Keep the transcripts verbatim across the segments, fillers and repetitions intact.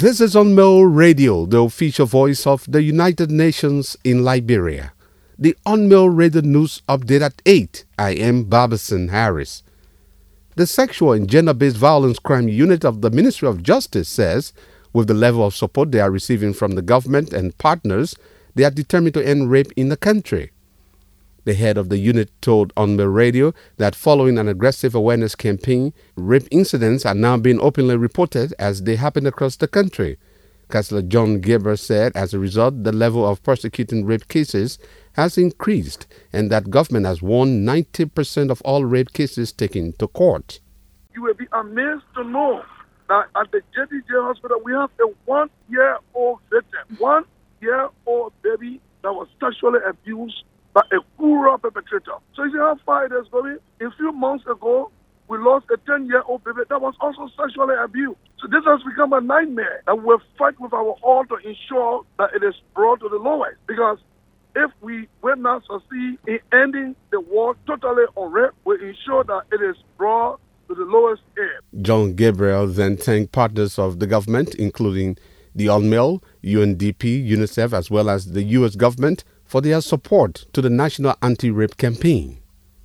This is Unmail Radio, the official voice of the United Nations in Liberia. The Unmail Radio News Update at eight. I am Barbison Harris. The Sexual and Gender-Based Violence Crime Unit of the Ministry of Justice says, with the level of support they are receiving from the government and partners, they are determined to end rape in the country. The head of the unit told Unmail Radio that following an aggressive awareness campaign, rape incidents are now being openly reported as they happen across the country. Councillor John Gabriel said as a result, the level of prosecuting rape cases has increased and that government has won ninety percent of all rape cases taken to court. You will be amazed to know that at the J D J hospital, we have a one-year-old victim, one-year-old baby that was sexually abused by a cruel perpetrator. So you see how far it is going? A few months ago, we lost a ten-year-old baby that was also sexually abused. So this has become a nightmare, and we'll fight with our all to ensure that it is brought to the lowest. Because if we will not succeed in ending the war totally on rape, we ensure that it is brought to the lowest end. John Gabriel then thanked partners of the government, including the Unmail, U N D P, UNICEF, as well as the U S government, for their support to the National Anti-Rape Campaign.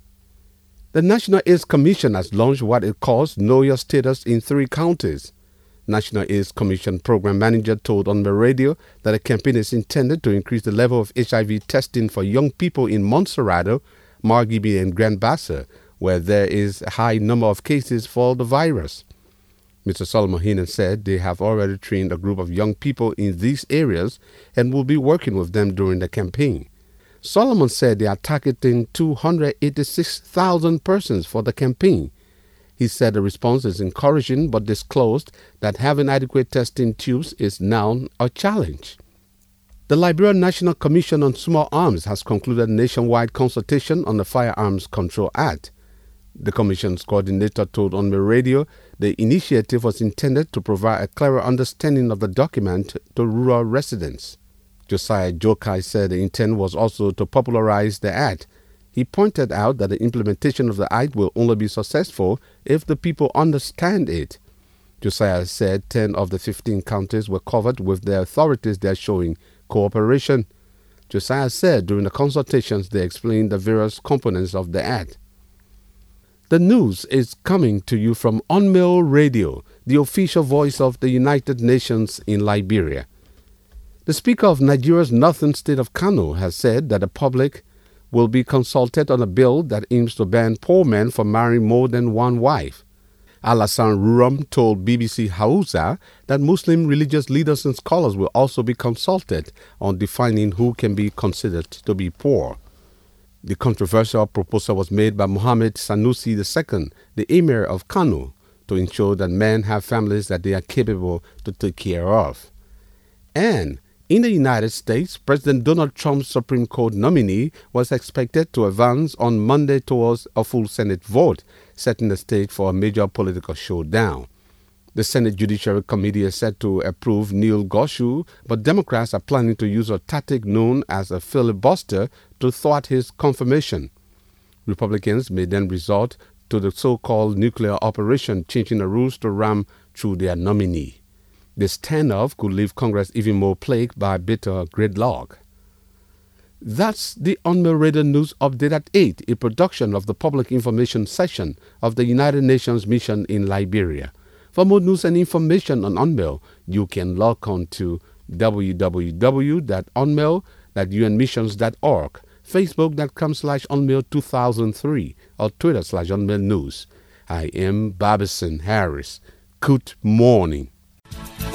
The National AIDS Commission has launched what it calls Know Your Status in three counties. National AIDS Commission Program Manager told Unmail Radio that the campaign is intended to increase the level of H I V testing for young people in Montserrado, Margibi, and Grand Bassa, where there is a high number of cases for the virus. Mister Solomon Heenan said they have already trained a group of young people in these areas and will be working with them during the campaign. Solomon said they are targeting two hundred eighty-six thousand persons for the campaign. He said the response is encouraging but disclosed that having adequate testing tubes is now a challenge. The Liberian National Commission on Small Arms has concluded a nationwide consultation on the Firearms Control Act. The Commission's coordinator told Unmail Radio the initiative was intended to provide a clearer understanding of the document to rural residents. Josiah Jokai said the intent was also to popularize the act. He pointed out that the implementation of the act will only be successful if the people understand it. Josiah said ten of the fifteen counties were covered with the authorities they are showing cooperation. Josiah said during the consultations they explained the various components of the act. The news is coming to you from Unmail Radio, the official voice of the United Nations in Liberia. The Speaker of Nigeria's northern state of Kano has said that the public will be consulted on a bill that aims to ban poor men from marrying more than one wife. Alassane Ruram told B B C Hausa that Muslim religious leaders and scholars will also be consulted on defining who can be considered to be poor. The controversial proposal was made by Mohammed Sanusi the Second, the Emir of Kano, to ensure that men have families that they are capable to take care of. And in the United States, President Donald Trump's Supreme Court nominee was expected to advance on Monday towards a full Senate vote, setting the stage for a major political showdown. The Senate Judiciary Committee is set to approve Neil Gorsuch, but Democrats are planning to use a tactic known as a filibuster to thwart his confirmation. Republicans may then resort to the so-called nuclear operation, changing the rules to ram through their nominee. This standoff could leave Congress even more plagued by bitter gridlock. That's the Unmail Radio News Update at eight, a production of the Public Information Session of the United Nations Mission in Liberia. For more news and information on Unmail, you can log on to w w w dot unmail dot u n missions dot org, facebook.com slash unmail 2003, or Twitter slash unmail news. I am Barbison Harris. Good morning.